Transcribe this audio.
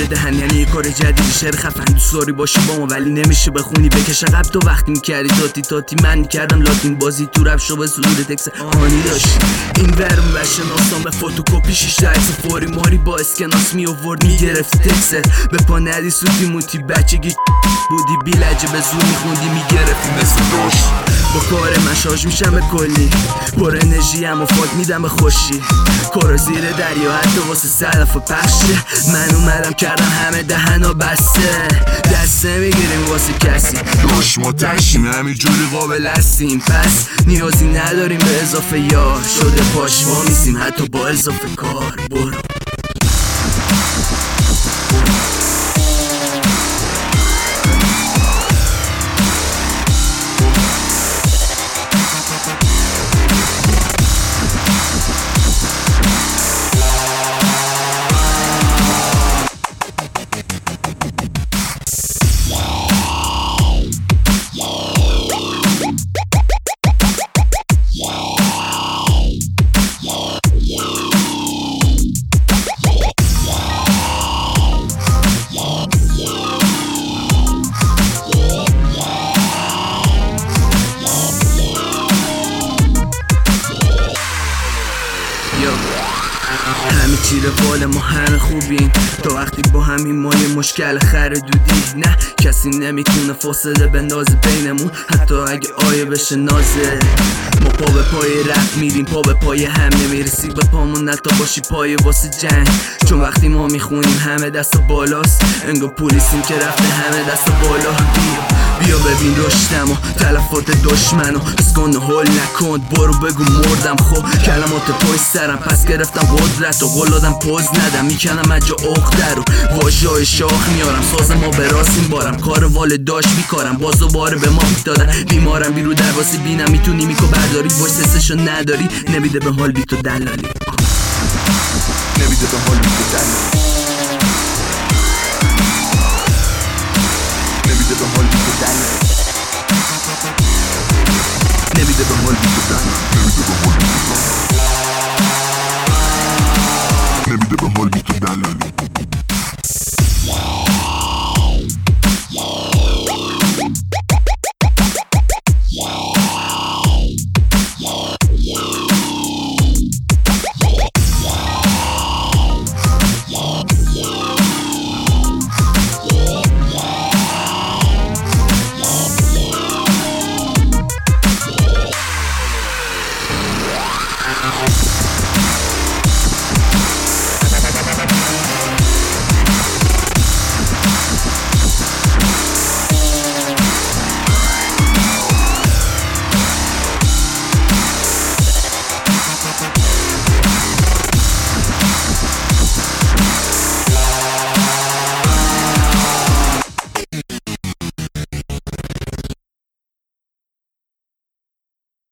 دهن یعنی یه کار جدیدی. شعر خفن دوست داری باشی با ما ولی نمیشه بخونی بکش عقب. تو وقتی میکردی تاتی من میکردم لاتین بازی تو رپ شو به صدور تکس آنی داشتی. این ورم و شناسان به فوتوکوپی 6 عکس فوری ماری با اسکناس می آورد میگرفتی تکست به پا ندی سوتی موتی بچگی بودی بیلجه به زور میخوندی میگرفتی مثل دوش. با کار من شارژ میشم به کلی پر انرژی هم و فاک میدم به خوشی. کار زیر دریا حتی واسه سلف و پخشه. من اومدم کردم همه دهنا بسته دست نمیگیریم واسه کسی باش ما تشیم همینجوری قابل هستیم پس نیازی نداریم به اضافه یار شده پاش وامیسیم حتی با اضافه کار. برو همه چی روال ما همه خوبیم تا وقتی با همین ما یه مشکل خردودی. نه کسی نمیتونه فاصله بندازه بینمون حتی اگه آیه بشه نازه. ما پا به پای رپ میریم پا به پای هم نمیرسی به پامون نتا باشی پای واسه جنگ. چون وقتی ما میخونیم همه دست بالاست انگار پولیسیم که رفته همه دست بالا. بیا ببین رشتم و تلفات دشمنو اسکن و هل نکن برو بگو مردم. خب کلمات پای سرم پس گرفتم قدرت و قلادم پوز ندم میکنم اجا اخته رو واژه‌های شاخ میارم ساز ما به راست این بارم کار والداش بیکارم باز دوباره به ما میدادن بیمارم بیرو درواسی بینم میتونی میکو برداری باش سسشو نداری نمیده به حال بی تو دلالی نمیده به حال بی تو دلالی نمیده به حال بی تو دلالی.